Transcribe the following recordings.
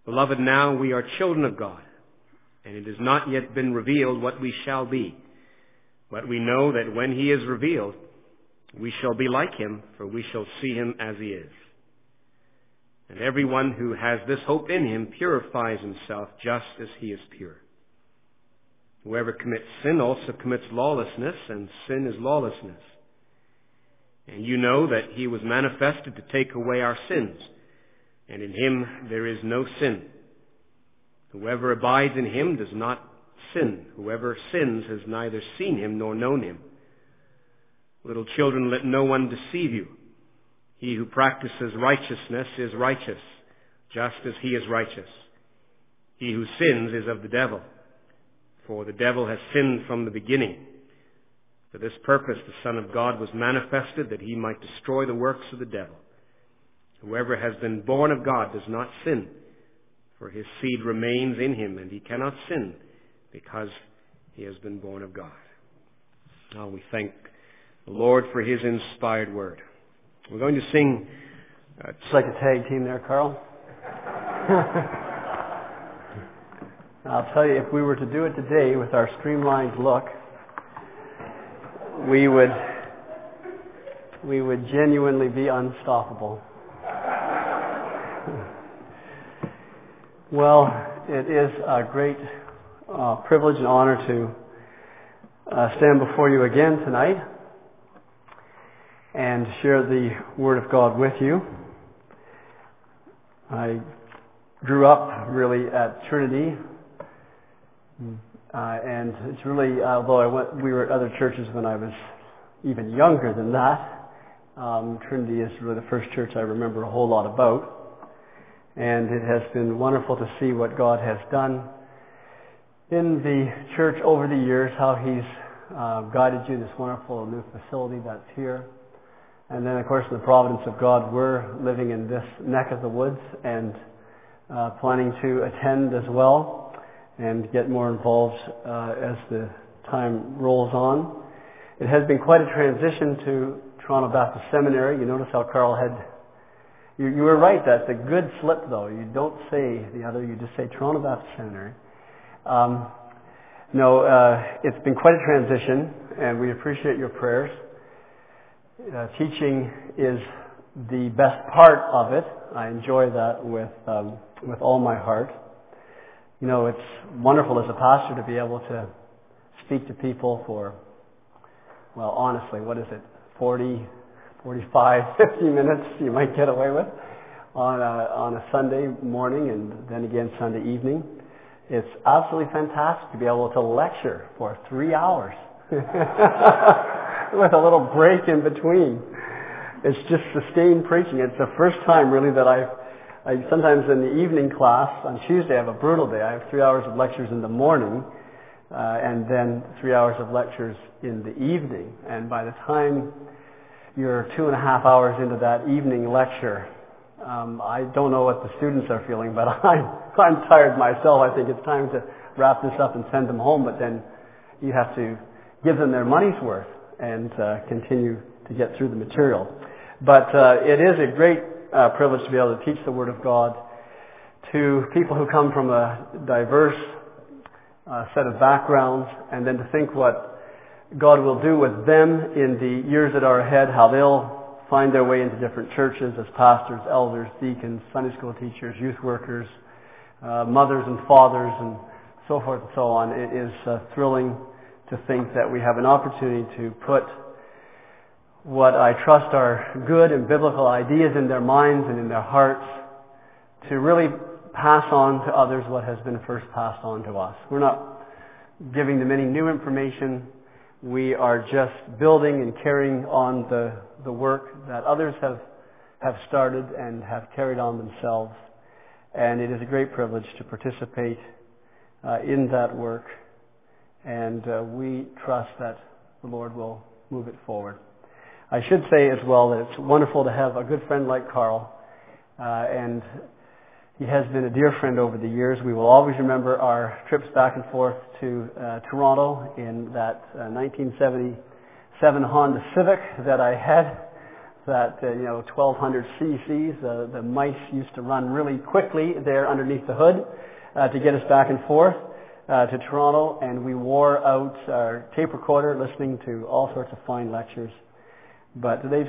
Beloved, now we are children of God, and it has not yet been revealed what we shall be. But we know that when he is revealed, we shall be like him, for we shall see him as he is. And everyone who has this hope in him purifies himself just as he is pure. Whoever commits sin also commits lawlessness, and sin is lawlessness. And you know that he was manifested to take away our sins, and in him there is no sin. Whoever abides in him does not sin. Whoever sins has neither seen him nor known him. Little children, let no one deceive you. He who practices righteousness is righteous, just as he is righteous. He who sins is of the devil, for the devil has sinned from the beginning. For this purpose the Son of God was manifested, that he might destroy the works of the devil. Whoever has been born of God does not sin, for his seed remains in him, and he cannot sin because he has been born of God. Now we thank the Lord for his inspired word. We're going to sing. It's like a tag team there, Carl. I'll tell you, if we were to do it today with our streamlined look, we would genuinely be unstoppable. Well, it is a great privilege and honor to stand before you again tonight and share the Word of God with you. I grew up really at Trinity, and it's really, although we were at other churches when I was even younger than that, Trinity is really the first church I remember a whole lot about. And it has been wonderful to see what God has done in the church over the years, how he's guided you, this wonderful new facility that's here. And then, of course, in the providence of God, we're living in this neck of the woods and planning to attend as well and get more involved as the time rolls on. It has been quite a transition to Toronto Baptist Seminary. You notice how Carl had... You were right, that's a good slip though. You don't say the other, you just say Toronto Baptist Seminary. It's been quite a transition, and we appreciate your prayers. Teaching is the best part of it. I enjoy that with all my heart. You know, it's wonderful as a pastor to be able to speak to people for, honestly, 40, 45, 50 minutes you might get away with on a Sunday morning and then again Sunday evening. It's absolutely fantastic to be able to lecture for 3 hours with a little break in between. It's just sustained preaching. It's the first time really that I sometimes in the evening class on Tuesday I have a brutal day. I have 3 hours of lectures in the morning and then 3 hours of lectures in the evening. And by the time you're 2.5 hours into that evening lecture, I don't know what the students are feeling, but I'm tired myself. I think it's time to wrap this up and send them home, but then you have to give them their money's worth and continue to get through the material. But it is a great privilege to be able to teach the Word of God to people who come from a diverse set of backgrounds, and then to think what God will do with them in the years that are ahead, how they'll find their way into different churches as pastors, elders, deacons, Sunday school teachers, youth workers, mothers and fathers, and so forth and so on. It is thrilling to think that we have an opportunity to put what I trust are good and biblical ideas in their minds and in their hearts to really pass on to others what has been first passed on to us. We're not giving them any new information. We are just building and carrying on the work that others have started and have carried on themselves. And it is a great privilege to participate in that work. And we trust that the Lord will move it forward. I should say as well that it's wonderful to have a good friend like Carl. And he has been a dear friend over the years. We will always remember our trips back and forth to Toronto in that 1977 Honda Civic that I had that 1200 cc's. The mice used to run really quickly there underneath the hood to get us back and forth to Toronto, and we wore out our tape recorder listening to all sorts of fine lectures. But they've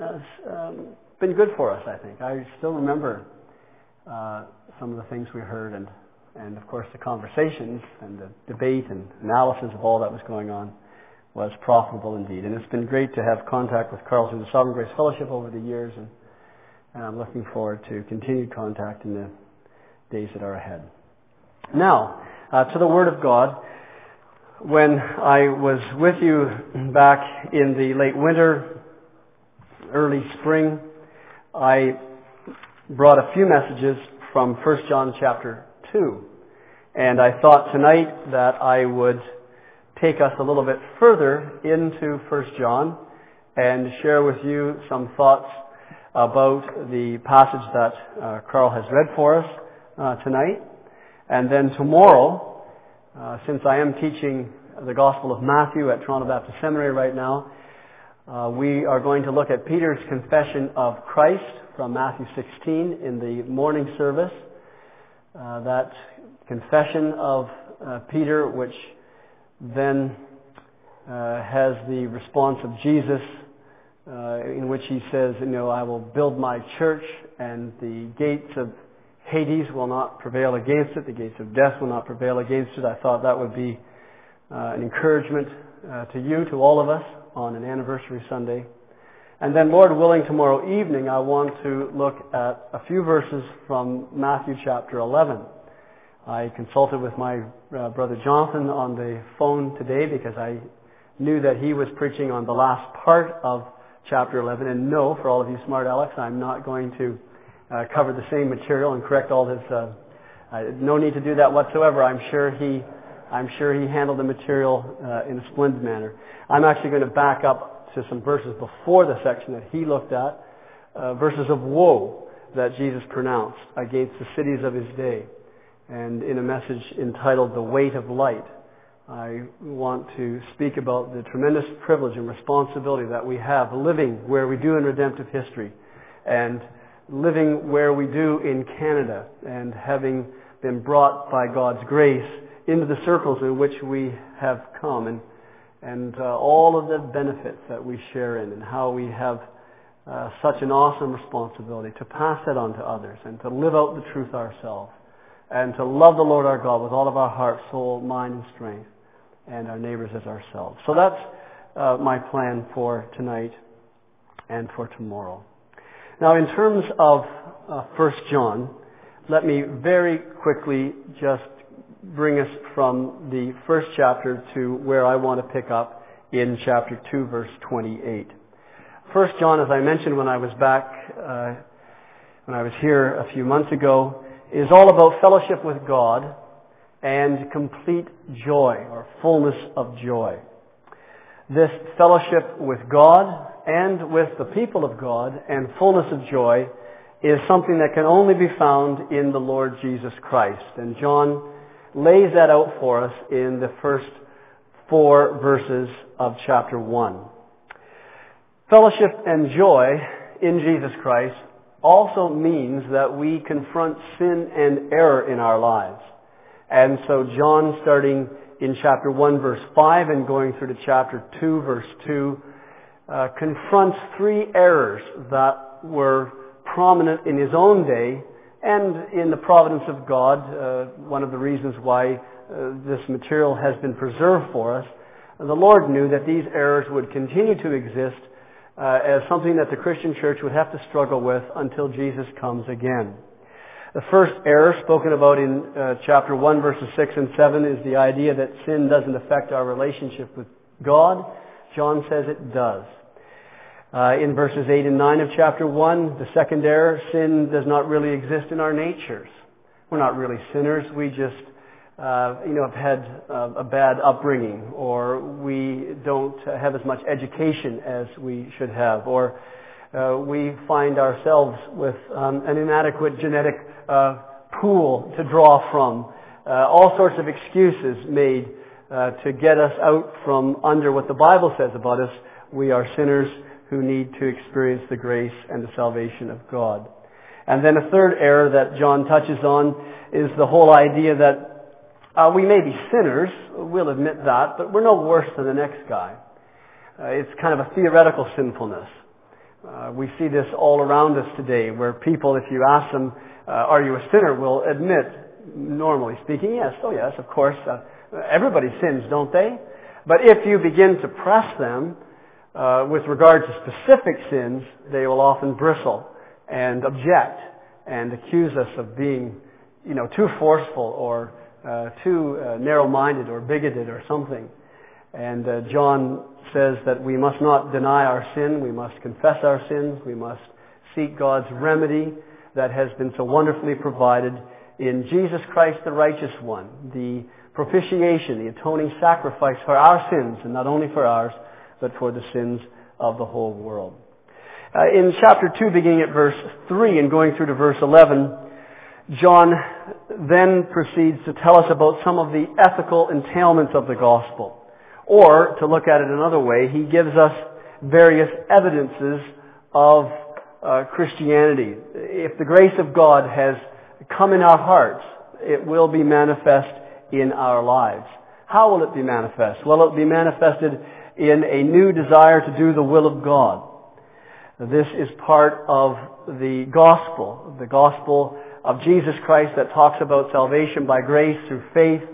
been good for us, I think. I still remember some of the things we heard, and of course the conversations and the debate and analysis of all that was going on was profitable indeed. And it's been great to have contact with Carl through the Sovereign Grace Fellowship over the years, and I'm looking forward to continued contact in the days that are ahead. Now, to the Word of God. When I was with you back in the late winter, early spring, I brought a few messages from 1 John chapter 2. And I thought tonight that I would take us a little bit further into 1 John and share with you some thoughts about the passage that Carl has read for us tonight. And then tomorrow, since I am teaching the Gospel of Matthew at Toronto Baptist Seminary right now, we are going to look at Peter's confession of Christ from Matthew 16 in the morning service. That confession of Peter, which then has the response of Jesus, in which he says, I will build my church, and the gates of Hades will not prevail against it. The gates of death will not prevail against it. I thought that would be an encouragement to you, to all of us, on an anniversary Sunday. And then, Lord willing, tomorrow evening I want to look at a few verses from Matthew chapter 11. I consulted with my brother Jonathan on the phone today because I knew that he was preaching on the last part of chapter 11. And no, for all of you smart Alex, I'm not going to cover the same material and correct all his. No need to do that whatsoever. I'm sure he handled the material in a splendid manner. I'm actually going to back up to some verses before the section that he looked at, verses of woe that Jesus pronounced against the cities of his day. And in a message entitled The Weight of Light, I want to speak about the tremendous privilege and responsibility that we have living where we do in redemptive history, and living where we do in Canada, and having been brought by God's grace into the circles in which we have come, and all of the benefits that we share in, and how we have such an awesome responsibility to pass that on to others, and to live out the truth ourselves, and to love the Lord our God with all of our heart, soul, mind, and strength, and our neighbors as ourselves. So that's my plan for tonight and for tomorrow. Now, in terms of 1 John, let me very quickly just bring us from the first chapter to where I want to pick up in chapter 2, verse 28. 1 John, as I mentioned when I was back, when I was here a few months ago, is all about fellowship with God and complete joy, or fullness of joy. This fellowship with God and with the people of God and fullness of joy is something that can only be found in the Lord Jesus Christ. And John lays that out for us in the first 4 verses of chapter 1. Fellowship and joy in Jesus Christ also means that we confront sin and error in our lives. And so John, starting in chapter 1, verse 5, and going through to chapter 2, verse 2, confronts 3 errors that were prominent in his own day and in the providence of God. One of the reasons why this material has been preserved for us. The Lord knew that these errors would continue to exist as something that the Christian church would have to struggle with until Jesus comes again. The first error spoken about in chapter 1, verses 6 and 7 is the idea that sin doesn't affect our relationship with God. John says it does. In verses 8 and 9 of chapter 1, the second error, sin does not really exist in our natures. We're not really sinners. We just, have had a bad upbringing, or we don't have as much education as we should have, or we find ourselves with an inadequate genetic pool to draw from. All sorts of excuses made to get us out from under what the Bible says about us. We are sinners who need to experience the grace and the salvation of God. And then a third error that John touches on is the whole idea that we may be sinners, we'll admit that, but we're no worse than the next guy. It's kind of a theoretical sinfulness. We see this all around us today, where people, if you ask them, are you a sinner, will admit, normally speaking, yes, oh yes, of course, everybody sins, don't they? But if you begin to press them with regard to specific sins, they will often bristle and object and accuse us of being, too forceful or too narrow-minded or bigoted or something. And John says that we must not deny our sin, we must confess our sins, we must seek God's remedy that has been so wonderfully provided in Jesus Christ the righteous one, the propitiation, the atoning sacrifice for our sins, and not only for ours, but for the sins of the whole world. In chapter 2, beginning at verse 3 and going through to verse 11, John then proceeds to tell us about some of the ethical entailments of the gospel. Or, to look at it another way, he gives us various evidences of Christianity. If the grace of God has come in our hearts, it will be manifest in our lives. How will it be manifest? Well, it will be manifested in a new desire to do the will of God. This is part of the gospel of Jesus Christ that talks about salvation by grace through faith.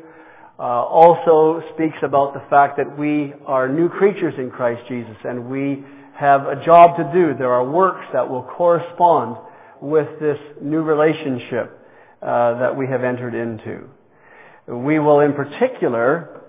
Also speaks about the fact that we are new creatures in Christ Jesus and we have a job to do. There are works that will correspond with this new relationship that we have entered into. We will in particular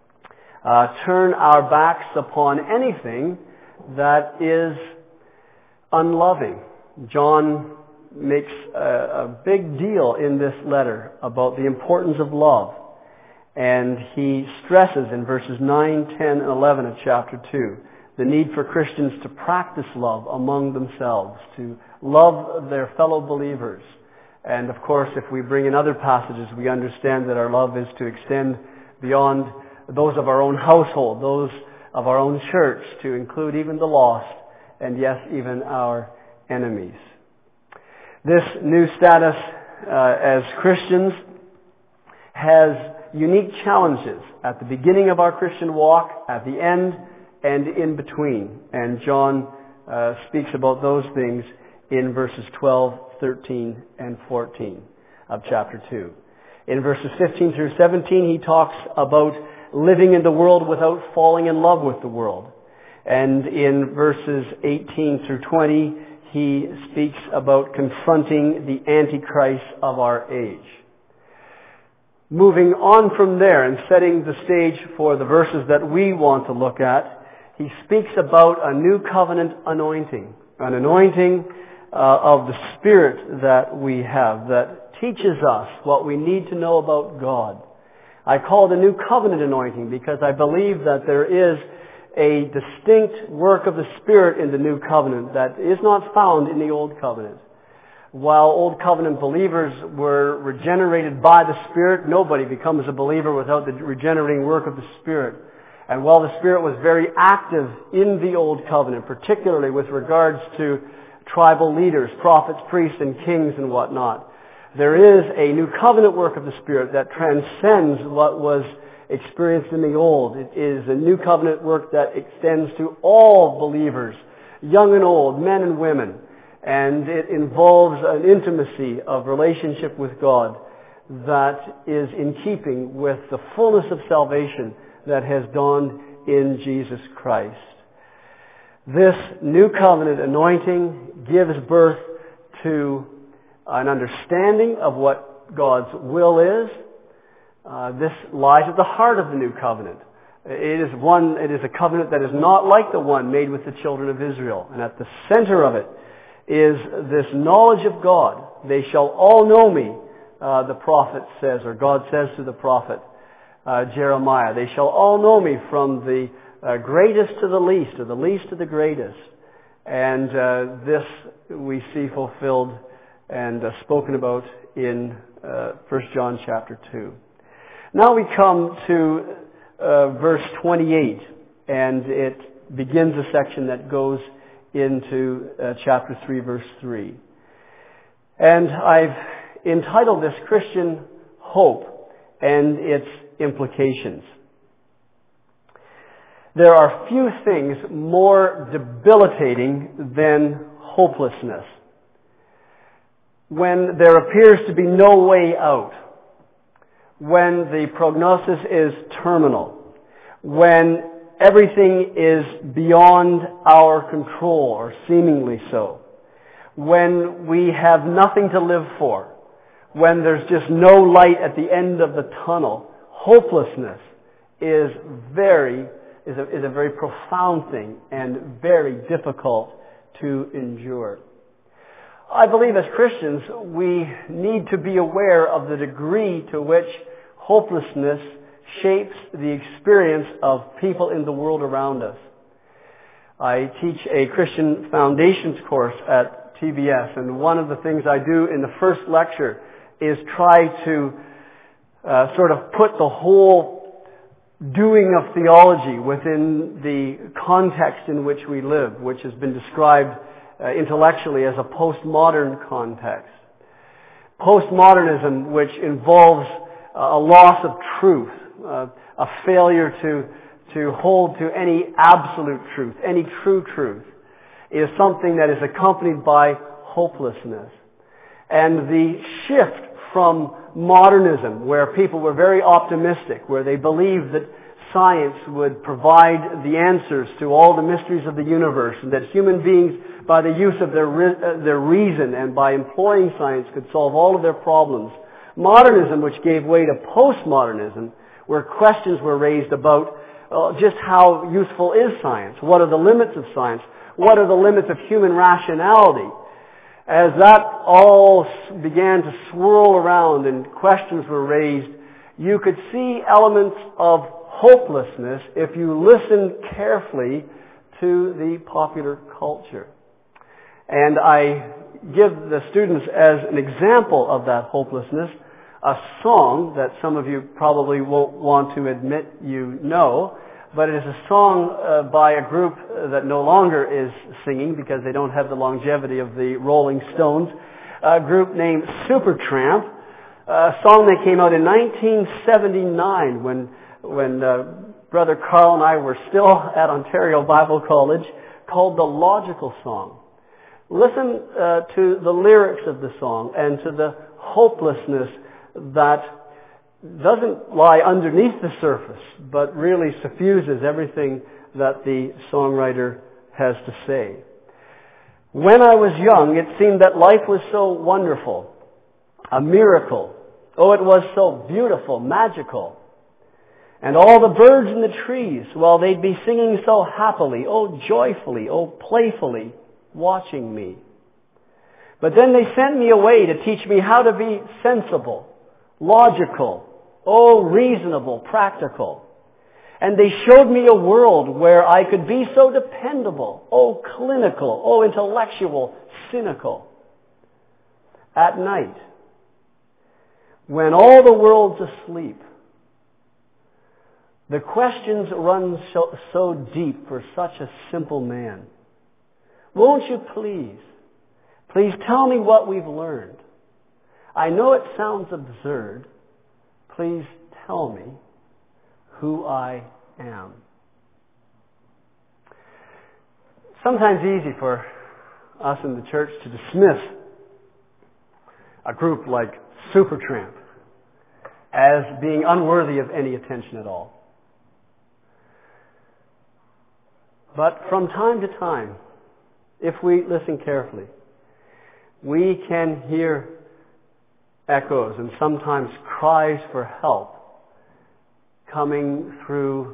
turn our backs upon anything that is unloving. John makes a big deal in this letter about the importance of love. And he stresses in verses 9, 10, and 11 of chapter 2 the need for Christians to practice love among themselves, to love their fellow believers. And of course, if we bring in other passages, we understand that our love is to extend beyond those of our own household, those of our own church, to include even the lost, and yes, even our enemies. This new status as Christians has unique challenges at the beginning of our Christian walk, at the end, and in between. And John speaks about those things in verses 12, 13, and 14 of chapter 2. In verses 15 through 17, he talks about living in the world without falling in love with the world. And in verses 18 through 20, he speaks about confronting the Antichrist of our age. Moving on from there and setting the stage for the verses that we want to look at, he speaks about a new covenant anointing. An anointing of the Spirit that we have that teaches us what we need to know about God. I call it a new covenant anointing because I believe that there is a distinct work of the Spirit in the new covenant that is not found in the old covenant. While Old Covenant believers were regenerated by the Spirit, nobody becomes a believer without the regenerating work of the Spirit. And while the Spirit was very active in the Old Covenant, particularly with regards to tribal leaders, prophets, priests, and kings and whatnot, there is a new covenant work of the Spirit that transcends what was experienced in the Old. It is a new covenant work that extends to all believers, young and old, men and women. And it involves an intimacy of relationship with God that is in keeping with the fullness of salvation that has dawned in Jesus Christ. This new covenant anointing gives birth to an understanding of what God's will is. This lies at the heart of the new covenant. It is a covenant that is not like the one made with the children of Israel. And at the center of it is this knowledge of God. They shall all know me, the prophet says, or God says to the prophet Jeremiah. They shall all know me from the greatest to the least, or the least to the greatest. And this we see fulfilled and spoken about in 1 John chapter 2. Now we come to verse 28, and it begins a section that goes into chapter 3, verse 3. And I've entitled this Christian Hope and its Implications. There are few things more debilitating than hopelessness. When there appears to be no way out, when the prognosis is terminal, when everything is beyond our control, or seemingly so, when we have nothing to live for, when there's just no light at the end of the tunnel, hopelessness is a very profound thing and very difficult to endure. I believe as Christians we need to be aware of the degree to which hopelessness shapes the experience of people in the world around us. I teach a Christian Foundations course at TBS, and one of the things I do in the first lecture is try to sort of put the whole doing of theology within the context in which we live, which has been described intellectually as a postmodern context. Postmodernism, which involves a loss of truth, a failure to hold to any absolute truth, any true truth, is something that is accompanied by hopelessness. And the shift from modernism, where people were very optimistic, where they believed that science would provide the answers to all the mysteries of the universe, and that human beings, by the use of their reason and by employing science, could solve all of their problems. Modernism, which gave way to postmodernism, where questions were raised about just how useful is science? What are the limits of science? What are the limits of human rationality? As that all began to swirl around and questions were raised, you could see elements of hopelessness if you listened carefully to the popular culture. And I give the students as an example of that hopelessness a song that some of you probably won't want to admit you know, but it is a song by a group that no longer is singing because they don't have the longevity of the Rolling Stones, a group named Supertramp, a song that came out in 1979 when Brother Carl and I were still at Ontario Bible College, called The Logical Song. Listen to the lyrics of the song and to the hopelessness that doesn't lie underneath the surface, but really suffuses everything that the songwriter has to say. When I was young, it seemed that life was so wonderful, a miracle. Oh, it was so beautiful, magical. And all the birds in the trees, well, they'd be singing so happily, oh, joyfully, oh, playfully, watching me. But then they sent me away to teach me how to be sensible, logical, oh, reasonable, practical. And they showed me a world where I could be so dependable, oh, clinical, oh, intellectual, cynical. At night, when all the world's asleep, the questions run so deep for such a simple man. Won't you please tell me what we've learned? I know it sounds absurd. Please tell me who I am. Sometimes easy for us in the church to dismiss a group like Supertramp as being unworthy of any attention at all. But from time to time, if we listen carefully, we can hear echoes and sometimes cries for help coming through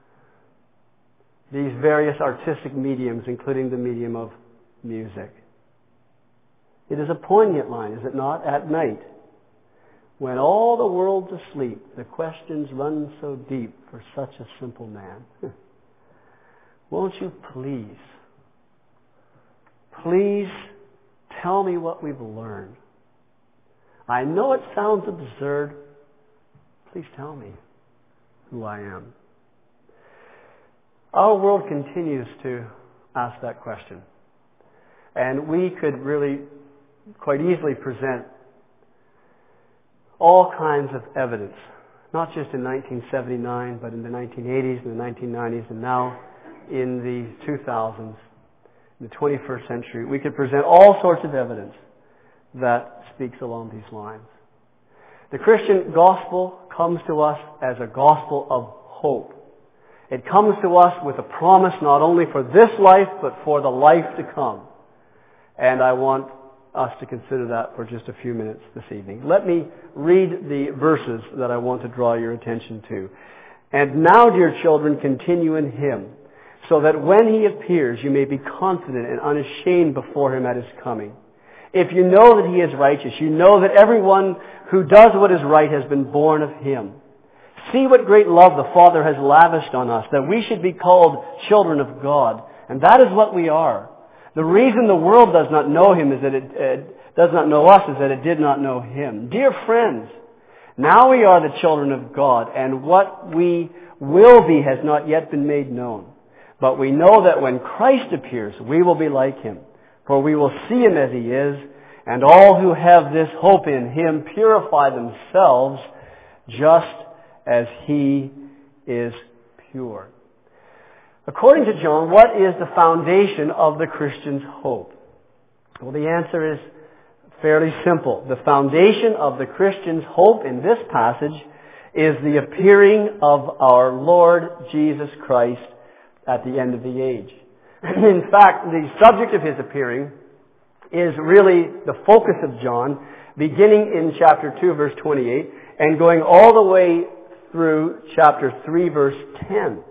these various artistic mediums, including the medium of music. It is a poignant line, is it not? At night, when all the world's asleep, the questions run so deep for such a simple man. Won't you please tell me what we've learned? I know it sounds absurd. Please tell me who I am. Our world continues to ask that question. And we could really quite easily present all kinds of evidence, not just in 1979, but in the 1980s, and the 1990s, and now in the 2000s, in the 21st century. We could present all sorts of evidence that speaks along these lines. The Christian gospel comes to us as a gospel of hope. It comes to us with a promise not only for this life, but for the life to come. And I want us to consider that for just a few minutes this evening. Let me read the verses that I want to draw your attention to. And now, dear children, continue in Him, so that when He appears, you may be confident and unashamed before Him at His coming. If you know that He is righteous, you know that everyone who does what is right has been born of Him. See what great love the Father has lavished on us, that we should be called children of God. And that is what we are. The reason the world does not know Him is that it does not know us is that it did not know Him. Dear friends, now we are the children of God, and what we will be has not yet been made known. But we know that when Christ appears, we will be like Him, for we will see Him as He is, and all who have this hope in Him purify themselves just as He is pure. According to John, what is the foundation of the Christian's hope? Well, the answer is fairly simple. The foundation of the Christian's hope in this passage is the appearing of our Lord Jesus Christ at the end of the age. In fact, the subject of His appearing is really the focus of John, beginning in chapter 2, verse 28, and going all the way through chapter 3, verse 10.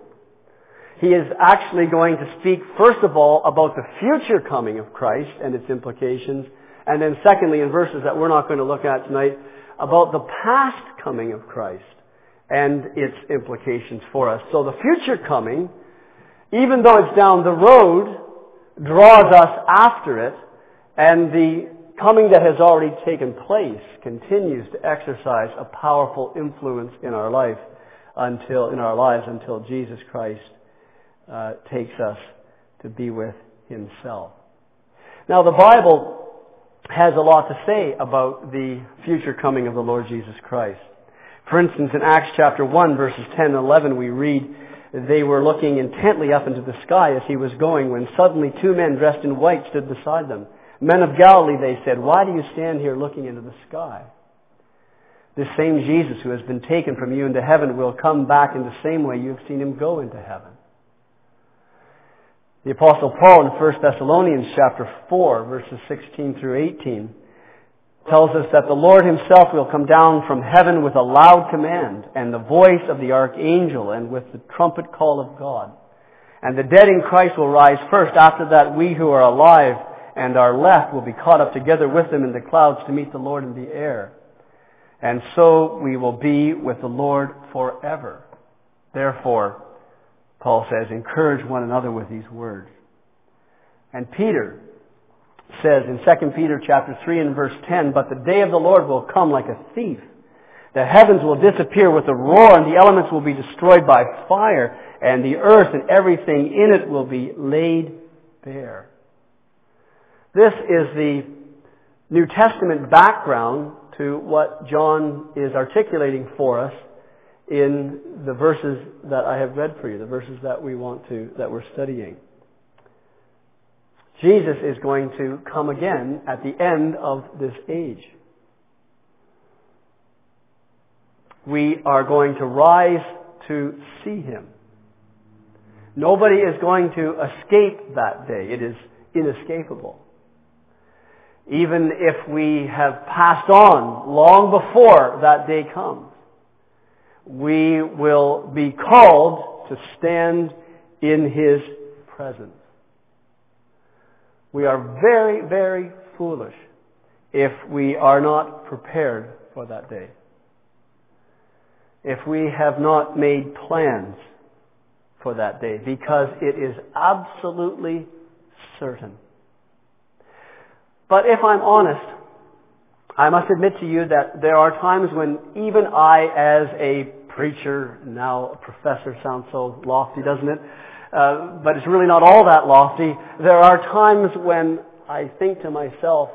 He is actually going to speak, first of all, about the future coming of Christ and its implications, and then secondly, in verses that we're not going to look at tonight, about the past coming of Christ and its implications for us. So the future coming, even though it's down the road, draws us after it, and the coming that has already taken place continues to exercise a powerful influence in our lives until Jesus Christ takes us to be with Himself. Now, the Bible has a lot to say about the future coming of the Lord Jesus Christ. For instance, in Acts chapter 1, verses 10 and 11, we read, they were looking intently up into the sky as He was going, when suddenly 2 men dressed in white stood beside them. Men of Galilee, they said, why do you stand here looking into the sky? This same Jesus who has been taken from you into heaven will come back in the same way you have seen Him go into heaven. The Apostle Paul in 1 Thessalonians chapter 4, verses 16 through 18, tells us that the Lord Himself will come down from heaven with a loud command, and the voice of the archangel, and with the trumpet call of God. And the dead in Christ will rise first. After that, we who are alive and are left will be caught up together with them in the clouds to meet the Lord in the air. And so we will be with the Lord forever. Therefore, Paul says, encourage one another with these words. And Peter says in 2 Peter chapter 3 and verse 10, but the day of the Lord will come like a thief. The heavens will disappear with a roar, and the elements will be destroyed by fire, and the earth and everything in it will be laid bare. This is the New Testament background to what John is articulating for us in the verses that I have read for you, the verses that we're studying. Jesus is going to come again at the end of this age. We are going to rise to see Him. Nobody is going to escape that day. It is inescapable. Even if we have passed on long before that day comes, we will be called to stand in His presence. We are very, very foolish if we are not prepared for that day. If we have not made plans for that day, because it is absolutely certain. But if I'm honest, I must admit to you that there are times when even I, as a preacher, now a professor, sounds so lofty, doesn't it? But it's really not all that lofty. There are times when I think to myself,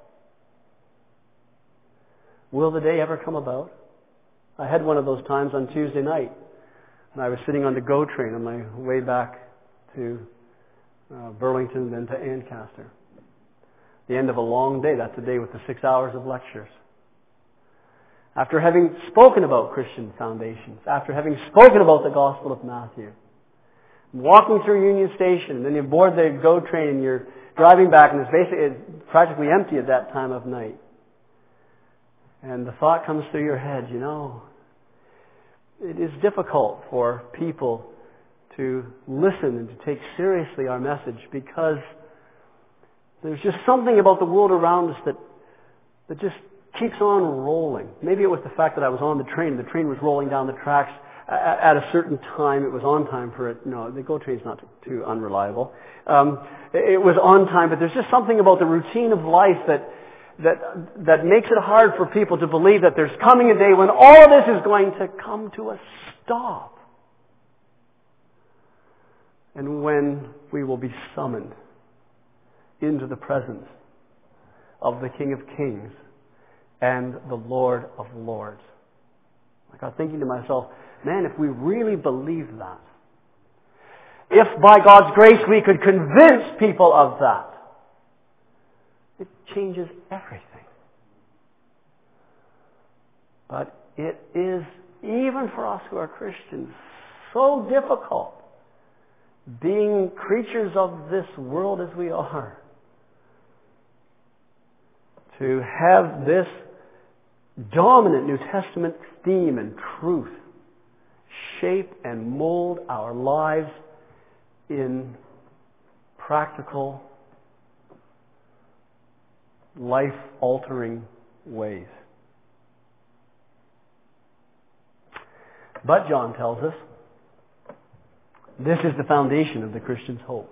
will the day ever come about? I had one of those times on Tuesday night, and I was sitting on the GO train on my way back to Burlington, then to Ancaster. The end of a long day. That's the day with the 6 hours of lectures. After having spoken about Christian foundations, after having spoken about the Gospel of Matthew, walking through Union Station, and then you board the GO train and you're driving back, and it's practically empty at that time of night. And the thought comes through your head, it is difficult for people to listen and to take seriously our message, because there's just something about the world around us that just keeps on rolling. Maybe it was the fact that I was on the train. The train was rolling down the tracks at a certain time. It was on time for it. No, the GO train's not too unreliable. It was on time, but there's just something about the routine of life that makes it hard for people to believe that there's coming a day when all of this is going to come to a stop. And when we will be summoned into the presence of the King of Kings and the Lord of Lords. I got thinking to myself, man, if we really believe that, if by God's grace we could convince people of that, it changes everything. But it is, even for us who are Christians, so difficult, being creatures of this world as we are, to have this dominant New Testament theme and truth shape and mold our lives in practical, life-altering ways. But John tells us, this is the foundation of the Christian's hope.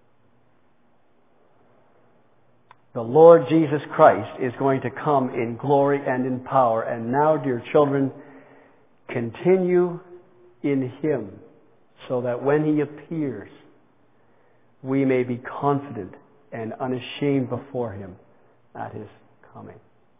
The Lord Jesus Christ is going to come in glory and in power. And now, dear children, continue in Him, so that when He appears, we may be confident and unashamed before Him at His coming.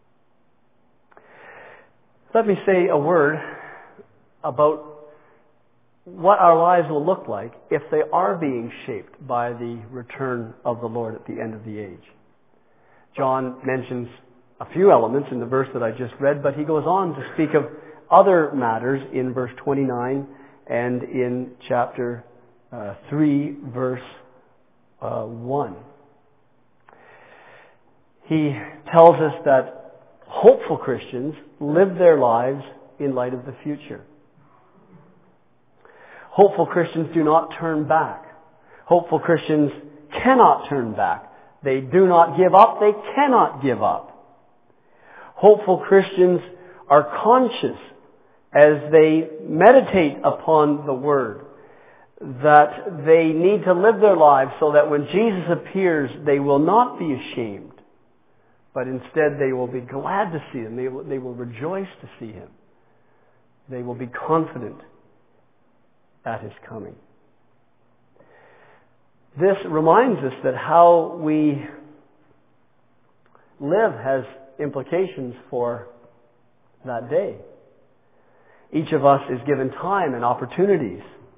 Let me say a word about what our lives will look like if they are being shaped by the return of the Lord at the end of the age. John mentions a few elements in the verse that I just read, but he goes on to speak of other matters in verse 29 and in chapter 3, verse 1. He tells us that hopeful Christians live their lives in light of the future. Hopeful Christians do not turn back. Hopeful Christians cannot turn back. They do not give up. They cannot give up. Hopeful Christians are conscious as they meditate upon the Word that they need to live their lives so that when Jesus appears, they will not be ashamed, but instead they will be glad to see Him. They will rejoice to see Him. They will be confident at His coming. This reminds us that how we live has implications for that day. Each of us is given time and opportunities.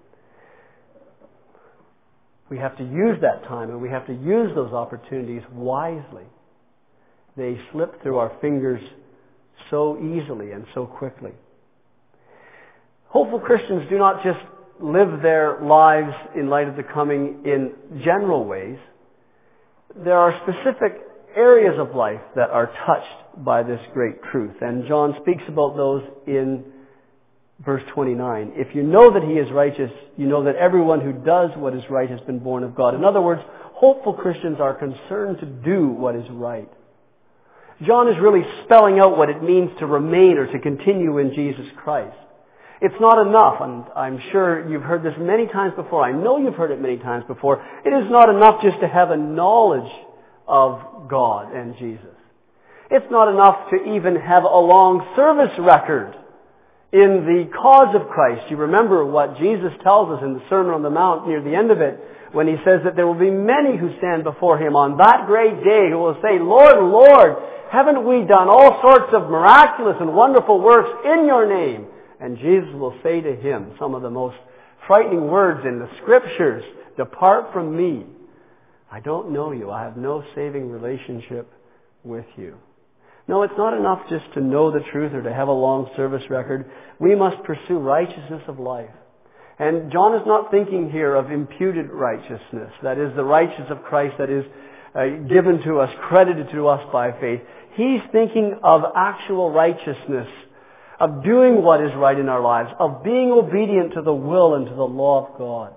We have to use that time, and we have to use those opportunities wisely. They slip through our fingers so easily and so quickly. Hopeful Christians do not just live their lives in light of the coming in general ways. There are specific areas of life that are touched by this great truth, and John speaks about those in verse 29. If you know that He is righteous, you know that everyone who does what is right has been born of God. In other words, hopeful Christians are concerned to do what is right. John is really spelling out what it means to remain or to continue in Jesus Christ. It's not enough, and I'm sure you've heard this many times before. I know you've heard it many times before. It is not enough just to have a knowledge of God and Jesus. It's not enough to even have a long service record in the cause of Christ. You remember what Jesus tells us in the Sermon on the Mount near the end of it, when he says that there will be many who stand before him on that great day who will say, Lord, Lord, haven't we done all sorts of miraculous and wonderful works in your name? And Jesus will say to him some of the most frightening words in the Scriptures, depart from me. I don't know you. I have no saving relationship with you. No, it's not enough just to know the truth or to have a long service record. We must pursue righteousness of life. And John is not thinking here of imputed righteousness. That is the righteousness of Christ that is given to us, credited to us by faith. He's thinking of actual righteousness, of doing what is right in our lives, of being obedient to the will and to the law of God.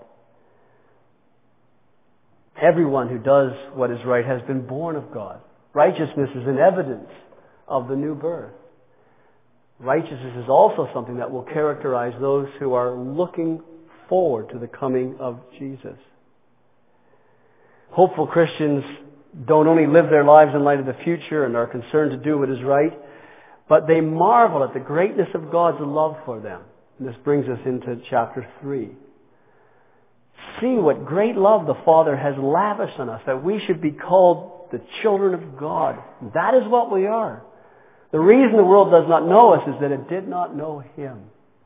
Everyone who does what is right has been born of God. Righteousness is an evidence of the new birth. Righteousness is also something that will characterize those who are looking forward to the coming of Jesus. Hopeful Christians don't only live their lives in light of the future and are concerned to do what is right, but they marvel at the greatness of God's love for them. And this brings us into chapter 3. See what great love the Father has lavished on us, that we should be called the children of God. That is what we are. The reason the world does not know us is that it did not know Him.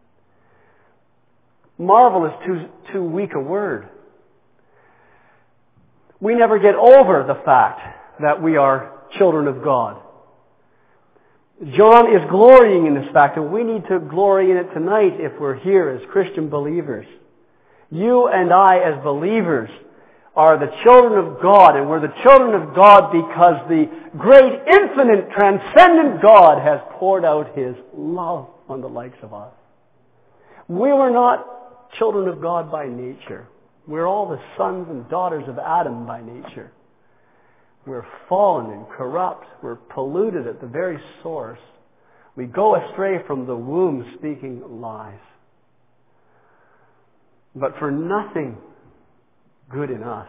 Marvel is too weak a word. We never get over the fact that we are children of God. John is glorying in this fact, and we need to glory in it tonight if we're here as Christian believers. You and I as believers are the children of God, and we're the children of God because the great, infinite, transcendent God has poured out His love on the likes of us. We were not children of God by nature. We're all the sons and daughters of Adam by nature. We're fallen and corrupt. We're polluted at the very source. We go astray from the womb speaking lies. But for nothing good in us,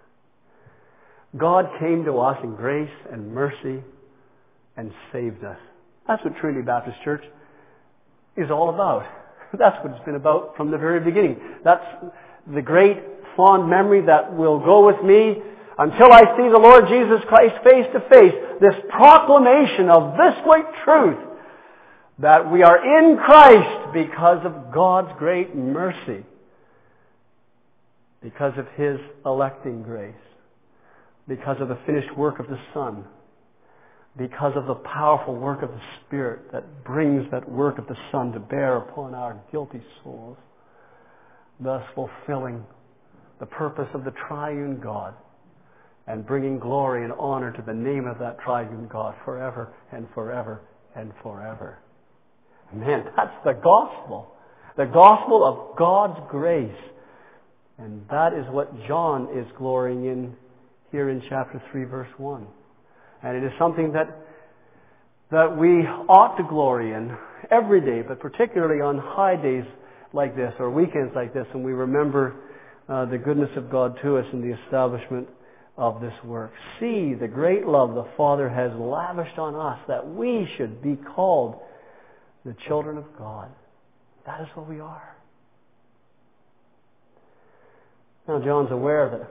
God came to us in grace and mercy and saved us. That's what Trinity Baptist Church is all about. That's what it's been about from the very beginning. That's the great fond memory that will go with me until I see the Lord Jesus Christ face to face. This proclamation of this great truth that we are in Christ because of God's great mercy, because of His electing grace, because of the finished work of the Son, because of the powerful work of the Spirit that brings that work of the Son to bear upon our guilty souls, thus fulfilling the purpose of the triune God and bringing glory and honor to the name of that triune God forever and forever and forever. Man, that's the gospel of God's grace. And that is what John is glorying in here in chapter 3, verse 1. And it is something that we ought to glory in every day, but particularly on high days like this or weekends like this, when we remember the goodness of God to us in the establishment of this work. See the great love the Father has lavished on us, that we should be called the children of God. That is what we are. Now, John's aware that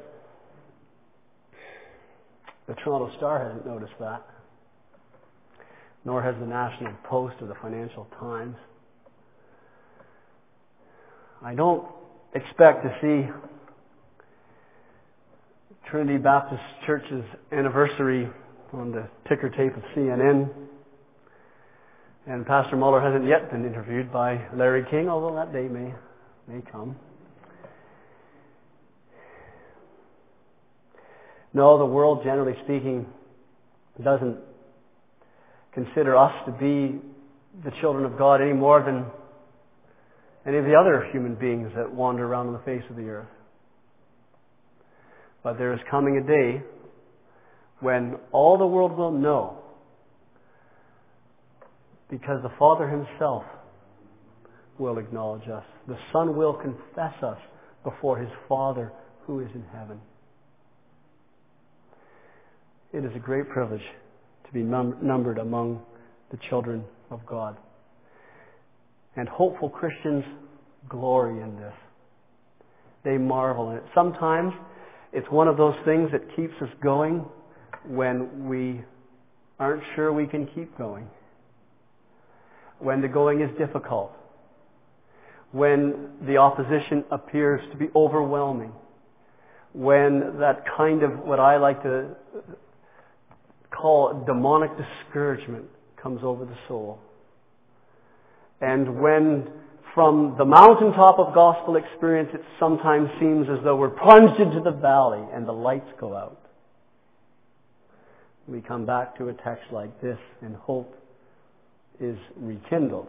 the Toronto Star hasn't noticed that, nor has the National Post or the Financial Times. I don't expect to see Trinity Baptist Church's anniversary on the ticker tape of CNN. And Pastor Muller hasn't yet been interviewed by Larry King, although that day may come. No, the world, generally speaking, doesn't consider us to be the children of God any more than any of the other human beings that wander around on the face of the earth. But there is coming a day when all the world will know, because the Father Himself will acknowledge us. The Son will confess us before His Father who is in heaven. It is a great privilege to be numbered among the children of God. And hopeful Christians glory in this. They marvel in it. Sometimes it's one of those things that keeps us going when we aren't sure we can keep going. When the going is difficult. When the opposition appears to be overwhelming. When that kind of what I like to call demonic discouragement comes over the soul. And when from the mountaintop of gospel experience it sometimes seems as though we're plunged into the valley and the lights go out. We come back to a text like this and hope is rekindled.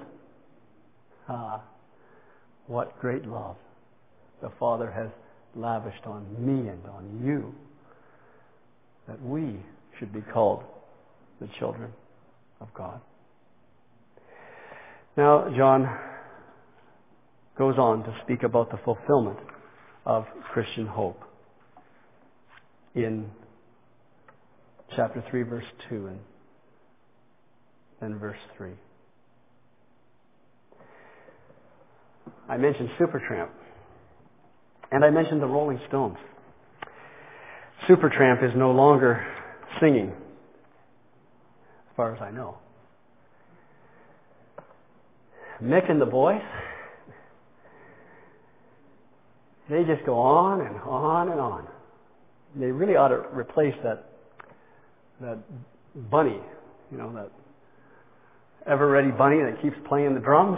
What great love the Father has lavished on me and on you, that we should be called the children of God. Now, John goes on to speak about the fulfillment of Christian hope in chapter 3, verse 2 and then verse 3. I mentioned Supertramp, and I mentioned the Rolling Stones. Supertramp is no longer singing, as far as I know. Mick and the boys, they just go on and on and on. They really ought to replace that bunny, that ever-ready bunny that keeps playing the drums.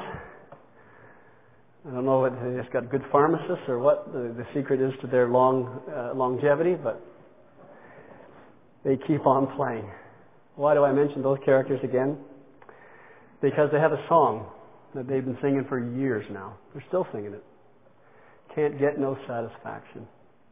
I don't know if they just got good pharmacists or what the secret is to their longevity, but they keep on playing. Why do I mention those characters again? Because they have a song that they've been singing for years now. They're still singing it. Can't get no satisfaction.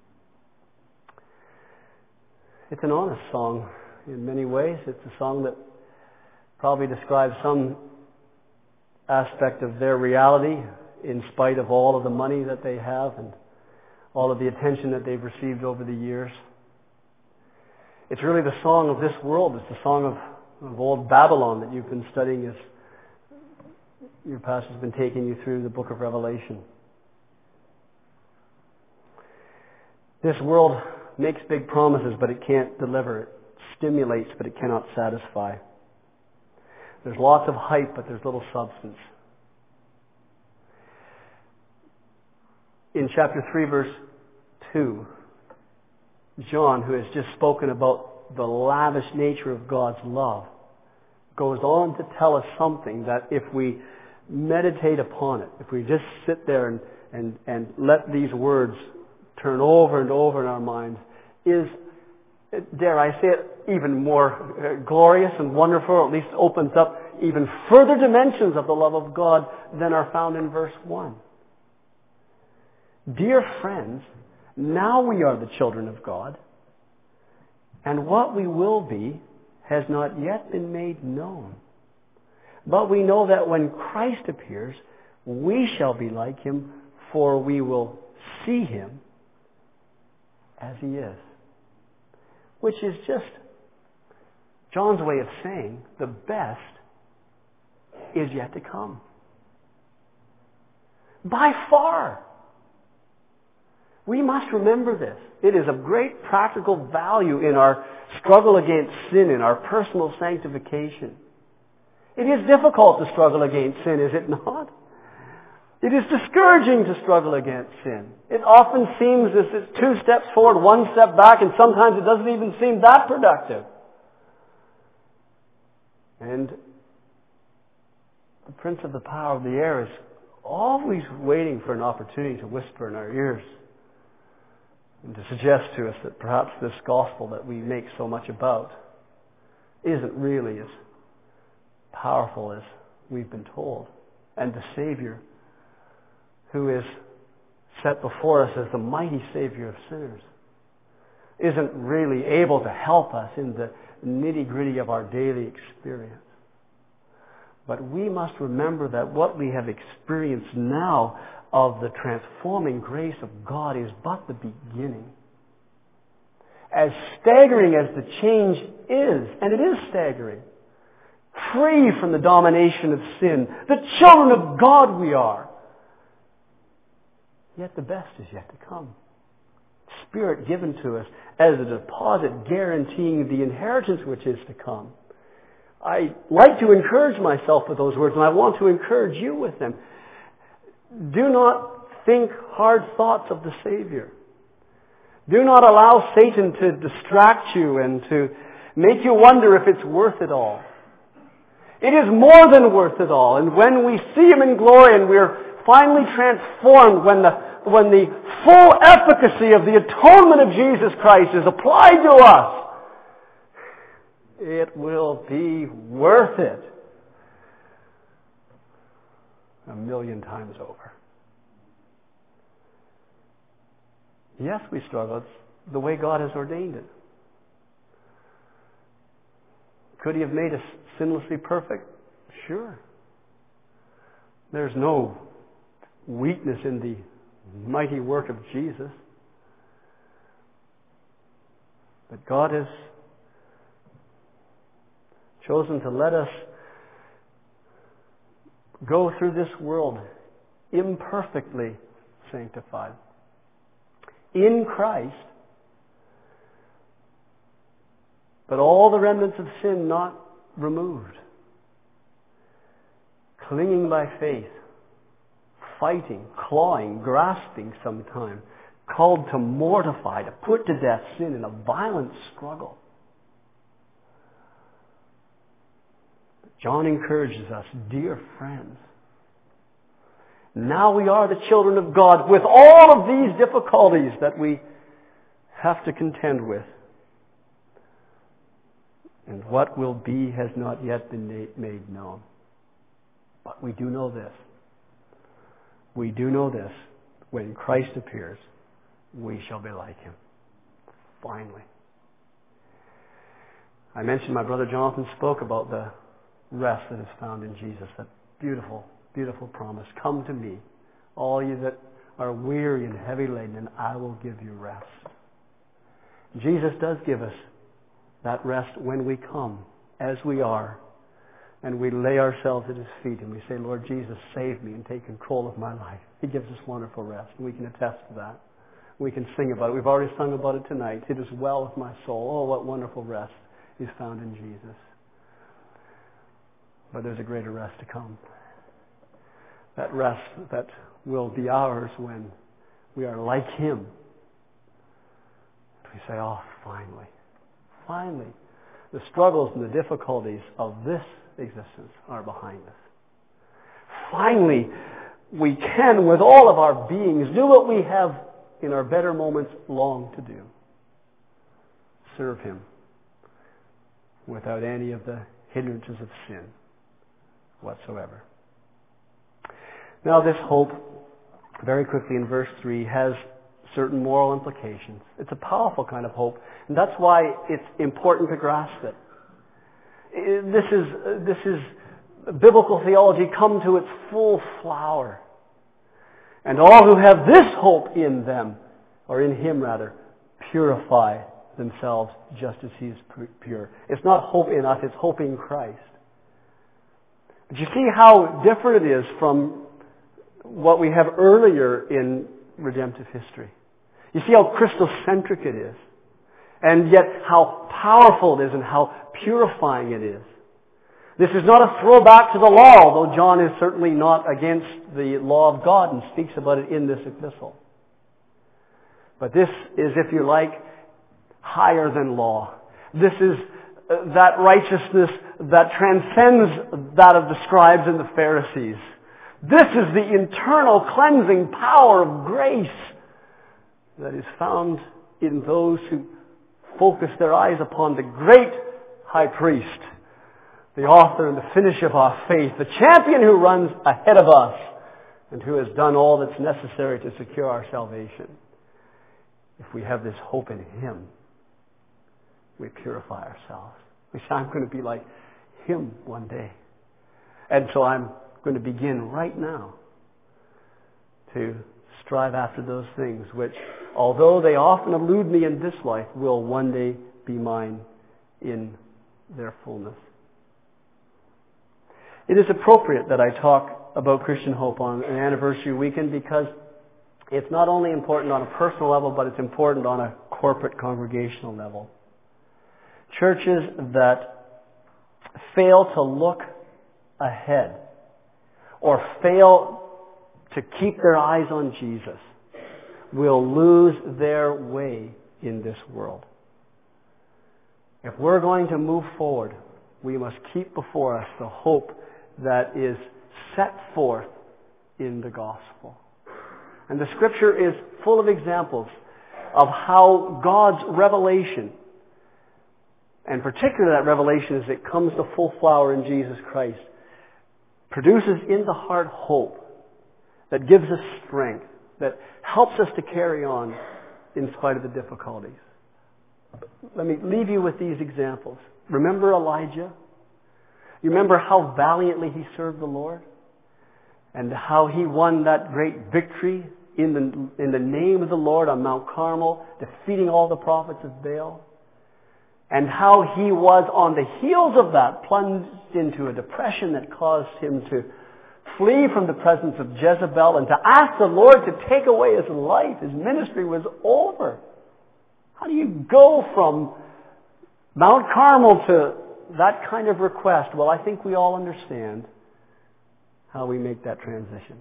It's an honest song in many ways. It's a song that probably describes some aspect of their reality in spite of all of the money that they have and all of the attention that they've received over the years. It's really the song of this world. It's the song of old Babylon that you've been studying as your pastor's been taking you through the book of Revelation. This world makes big promises, but it can't deliver. It stimulates, but it cannot satisfy. There's lots of hype, but there's little substance. In chapter 3, verse 2, John, who has just spoken about the lavish nature of God's love, goes on to tell us something that if we meditate upon it, if we just sit there and let these words turn over and over in our minds, is, dare I say it, even more glorious and wonderful, or at least opens up even further dimensions of the love of God than are found in verse 1. Dear friends, now we are the children of God, and what we will be has not yet been made known. But we know that when Christ appears, we shall be like him, for we will see him as he is. Which is just John's way of saying the best is yet to come. By far. We must remember this. It is of great practical value in our struggle against sin, in our personal sanctification. It is difficult to struggle against sin, is it not? It is discouraging to struggle against sin. It often seems as it's 2 steps forward, 1 step back, and sometimes it doesn't even seem that productive. And the prince of the power of the air is always waiting for an opportunity to whisper in our ears and to suggest to us that perhaps this gospel that we make so much about isn't really as powerful as we've been told. And the Savior, who is set before us as the mighty Savior of sinners, isn't really able to help us in the nitty-gritty of our daily experience. But we must remember that what we have experienced now of the transforming grace of God is but the beginning. As staggering as the change is, and it is staggering, free from the domination of sin. The children of God we are. Yet the best is yet to come. Spirit given to us as a deposit guaranteeing the inheritance which is to come. I like to encourage myself with those words, and I want to encourage you with them. Do not think hard thoughts of the Savior. Do not allow Satan to distract you and to make you wonder if it's worth it all. It is more than worth it all. And when we see Him in glory and we're finally transformed, when the full efficacy of the atonement of Jesus Christ is applied to us, it will be worth it 1,000,000 times over. Yes, we struggle. It's the way God has ordained it. Could He have made us sinlessly perfect? Sure. There's no weakness in the mighty work of Jesus. But God has chosen to let us go through this world imperfectly sanctified. In Christ, but all the remnants of sin not removed. Clinging by faith, fighting, clawing, grasping sometime, called to mortify, to put to death sin in a violent struggle. John encourages us, dear friends, now we are the children of God with all of these difficulties that we have to contend with. And what will be has not yet been made known. But we do know this. We do know this. When Christ appears, we shall be like Him. Finally. I mentioned my brother Jonathan spoke about the rest that is found in Jesus. That beautiful, beautiful promise. Come to me, all you that are weary and heavy laden, and I will give you rest. Jesus does give us that rest when we come as we are and we lay ourselves at His feet and we say, Lord Jesus, save me and take control of my life. He gives us wonderful rest, and we can attest to that. We can sing about it. We've already sung about it tonight. It is well with my soul. Oh, what wonderful rest is found in Jesus. But there's a greater rest to come. That rest that will be ours when we are like Him. We say, oh, finally. Finally, the struggles and the difficulties of this existence are behind us. Finally, we can, with all of our beings, do what we have in our better moments longed to do. Serve Him without any of the hindrances of sin whatsoever. Now this hope, very quickly in verse 3, has certain moral implications. It's a powerful kind of hope, and that's why it's important to grasp it. This is biblical theology come to its full flower. And all who have this hope in them, or in Him rather, purify themselves just as He is pure. It's not hope in us, it's hope in Christ. But you see how different it is from what we have earlier in redemptive history. You see how Christocentric it is. And yet how powerful it is and how purifying it is. This is not a throwback to the law, although John is certainly not against the law of God and speaks about it in this epistle. But this is, if you like, higher than law. This is that righteousness that transcends that of the scribes and the Pharisees. This is the internal cleansing power of grace that is found in those who focus their eyes upon the great high priest, the author and the finish of our faith, the champion who runs ahead of us and who has done all that's necessary to secure our salvation. If we have this hope in Him, we purify ourselves. We say, I'm going to be like Him one day. And so I'm going to begin right now to strive after those things which, although they often elude me in this life, will one day be mine in their fullness. It is appropriate that I talk about Christian hope on an anniversary weekend because it's not only important on a personal level, but it's important on a corporate congregational level. Churches that fail to look ahead or fail to keep their eyes on Jesus will lose their way in this world. If we're going to move forward, we must keep before us the hope that is set forth in the gospel. And the Scripture is full of examples of how God's revelation, and particularly that revelation as it comes to full flower in Jesus Christ, produces in the heart hope that gives us strength, that helps us to carry on in spite of the difficulties. Let me leave you with these examples. Remember Elijah? You remember how valiantly he served the Lord? And how he won that great victory in the name of the Lord on Mount Carmel, defeating all the prophets of Baal? And how he was on the heels of that plunged into a depression that caused him to flee from the presence of Jezebel and to ask the Lord to take away his life. His ministry was over. How do you go from Mount Carmel to that kind of request? Well, I think we all understand how we make that transition.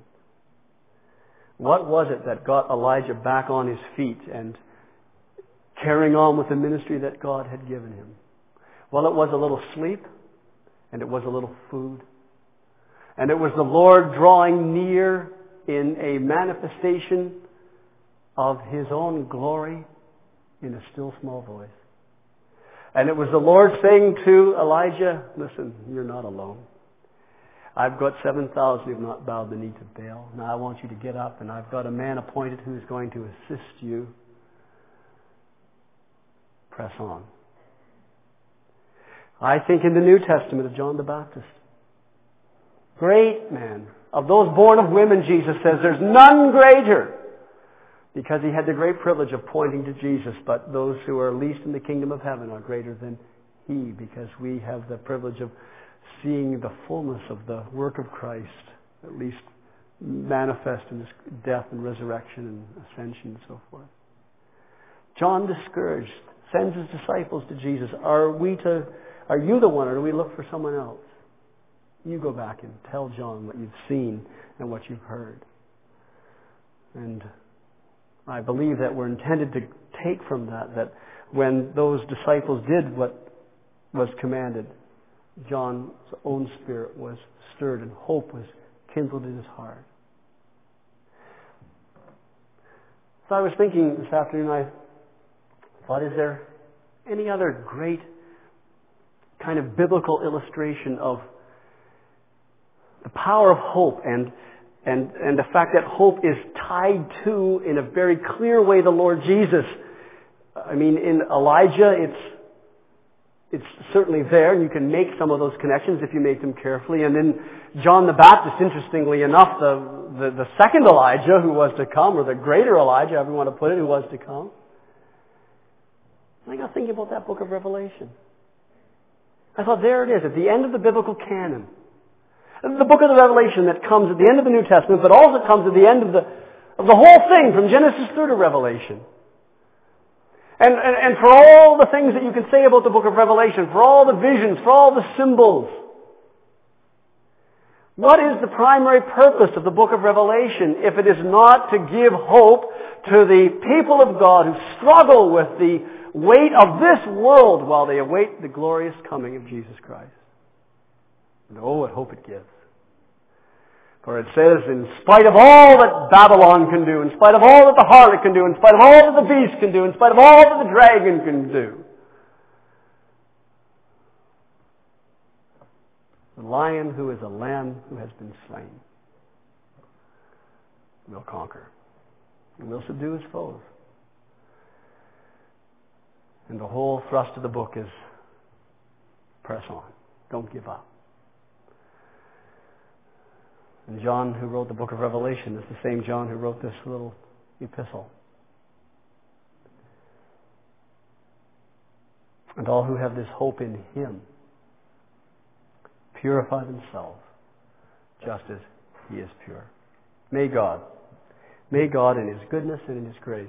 What was it that got Elijah back on his feet and carrying on with the ministry that God had given him? Well, it was a little sleep, and it was a little food. And it was the Lord drawing near in a manifestation of his own glory in a still small voice. And it was the Lord saying to Elijah, listen, you're not alone. I've got 7,000 who have not bowed the knee to Baal. Now I want you to get up, and I've got a man appointed who is going to assist you. Press on. I think in the New Testament of John the Baptist. Great man. Of those born of women, Jesus says, there's none greater. Because he had the great privilege of pointing to Jesus. But those who are least in the kingdom of heaven are greater than he. Because we have the privilege of seeing the fullness of the work of Christ, at least manifest in his death and resurrection and ascension and so forth. John, discouraged, sends his disciples to Jesus. Are you the one, or do we look for someone else? You go back and tell John what you've seen and what you've heard. And I believe that we're intended to take from that when those disciples did what was commanded, John's own spirit was stirred and hope was kindled in his heart. So I was thinking this afternoon, I thought, is there any other great kind of biblical illustration of the power of hope and the fact that hope is tied to, in a very clear way, the Lord Jesus? I mean, in Elijah, it's certainly there, and you can make some of those connections if you make them carefully. And then John the Baptist, interestingly enough, the second Elijah who was to come, or the greater Elijah, however you want to put it, who was to come. I got thinking about that book of Revelation. I thought, there it is, at the end of the biblical canon. The book of the Revelation that comes at the end of the New Testament, but also comes at the end of the whole thing, from Genesis through to Revelation. And for all the things that you can say about the book of Revelation, for all the visions, for all the symbols, what is the primary purpose of the book of Revelation if it is not to give hope to the people of God who struggle with the weight of this world while they await the glorious coming of Jesus Christ? And oh, what hope it gives. For it says, in spite of all that Babylon can do, in spite of all that the harlot can do, in spite of all that the beast can do, in spite of all that the dragon can do, the lion who is a lamb who has been slain will conquer and will subdue his foes. And the whole thrust of the book is press on. Don't give up. And John, who wrote the book of Revelation, is the same John who wrote this little epistle. And all who have this hope in him purify themselves just as He is pure. May God in His goodness and in His grace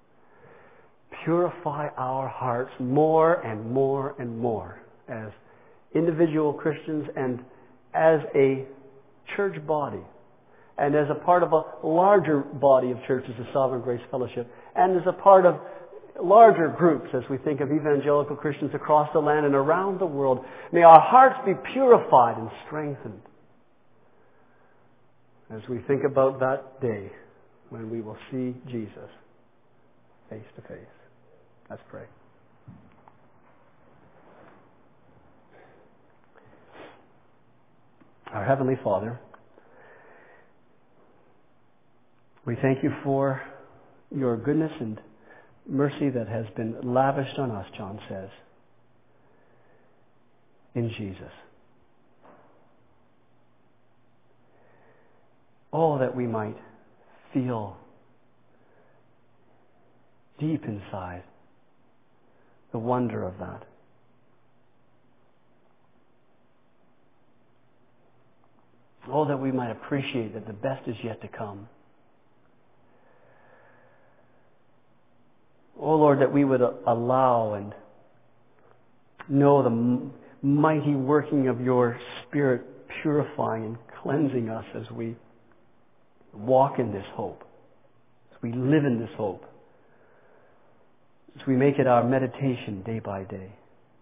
purify our hearts more and more and more as individual Christians and as a church body and as a part of a larger body of churches, the Sovereign Grace Fellowship, and as a part of larger groups as we think of evangelical Christians across the land and around the world. May our hearts be purified and strengthened as we think about that day when we will see Jesus face to face. Let's pray. Our Heavenly Father, we thank you for your goodness and mercy that has been lavished on us, John says, in Jesus. Oh, that we might feel deep inside the wonder of that. Oh, that we might appreciate that the best is yet to come. Oh, Lord, that we would allow and know the mighty working of your Spirit purifying and cleansing us as we walk in this hope, as we live in this hope, as we make it our meditation day by day.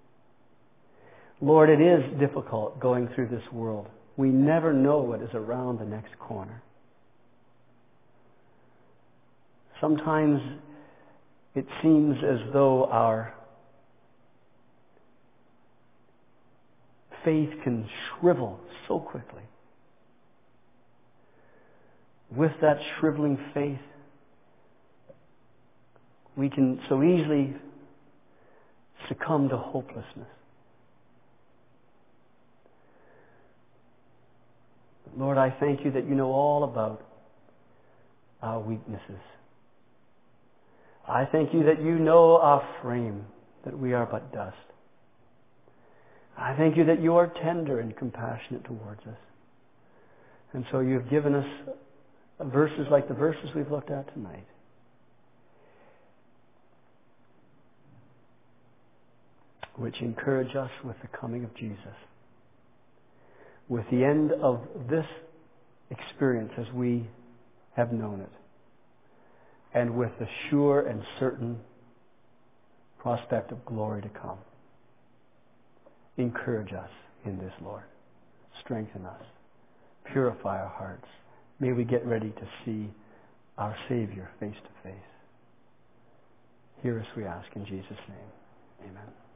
Lord, it is difficult going through this world. We never know what is around the next corner. Sometimes it seems as though our faith can shrivel so quickly. With that shriveling faith, we can so easily succumb to hopelessness. Lord, I thank you that you know all about our weaknesses. I thank you that you know our frame, that we are but dust. I thank you that you are tender and compassionate towards us. And so you've given us verses like the verses we've looked at tonight. Which encourage us with the coming of Jesus. With the end of this experience as we have known it. And with the sure and certain prospect of glory to come. Encourage us in this, Lord. Strengthen us. Purify our hearts. May we get ready to see our Savior face to face. Hear us, we ask, in Jesus' name. Amen.